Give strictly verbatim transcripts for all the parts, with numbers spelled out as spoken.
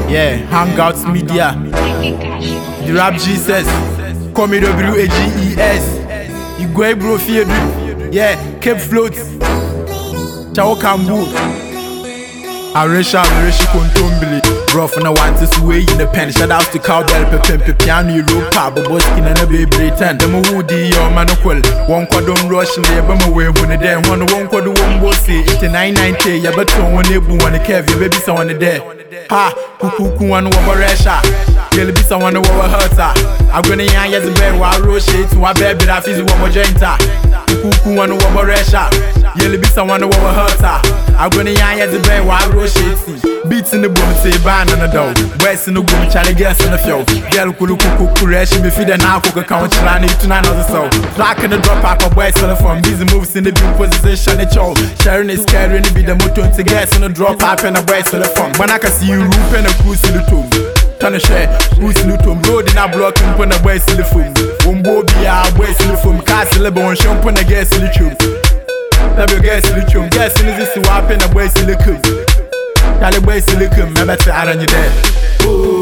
Yeah, Hangouts Media, the Rap Jesus, call me W A G E S, Igwe Bro Fiedu, yeah, Cape Float, Chao Kambu, Aresha, Areshi Kontombili, bro, for no one to sway in the pen. Shout out to Cowbell, Pepe, Piano, Europa, Boboskin, and a baby ten. The Moody, your Manoquel, one quadrum rush, and the Bama way when the damn one, one quadrum bossy, it's a nine ninety, yeah, but one neighbor, one a cave, your baby, someone there. Ha, Kuku, one over Resha, you'll be someone over Herta. I'm gonna yan as a bear while Roshi to a baby that is one more genta. Kuku, one over Resha, you'll be someone over Herta. I'm gonna yan as a bear while Roshi. Beats in the boom, say ban on the dog. West in the boom, Charlie gas in the field. Girl, Kulu Kuku, Kuresh, me feed an alcohol account, Chilani to nine of the soul. Black in the drop pack of West telephone, busy moves in the view position, it's all. Sharon is carrying the video motor to gas in the drop pack and a West telephone. When I can see you, roop and a cruise in the tomb. Trying to share, cruise in the tomb, road in a block and put a West in the food. Wumbo be a West in the food, castle a bone, shump and a gas in the tube. Let me gas in the tube, gas in the city, wap and a West in the coop. Tell the boys to look at me, better out on your dead. Oh,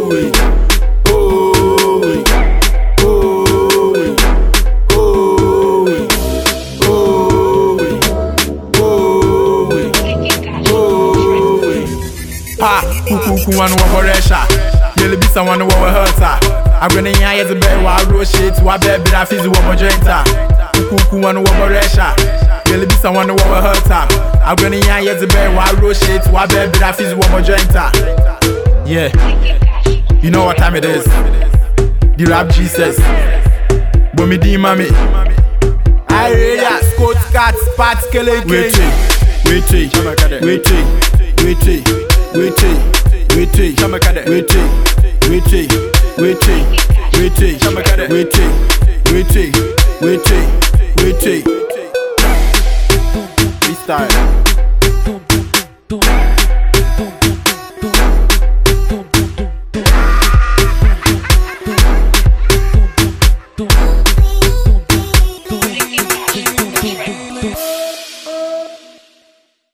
oh, oh, oh, oh, ha, who one over Resha? You'll be someone who over Herta. I'm gonna hear as a bear while road shit to a bear, but I feel you over Genta. Who one over Resha? You'll be someone who over Herta. I'm gonna hear as a bear while road shit to a bear, but I feel you over Genta. Yeah, you know what time it is. The Rap Jesus. Bomi di mami. I read ya, Scott Cats, Pat Skele. Wait, wait, wait, wait, wait, wait, wait, wait, wait, wait, wait, wait, wait, wait, wait, wait, freestyle.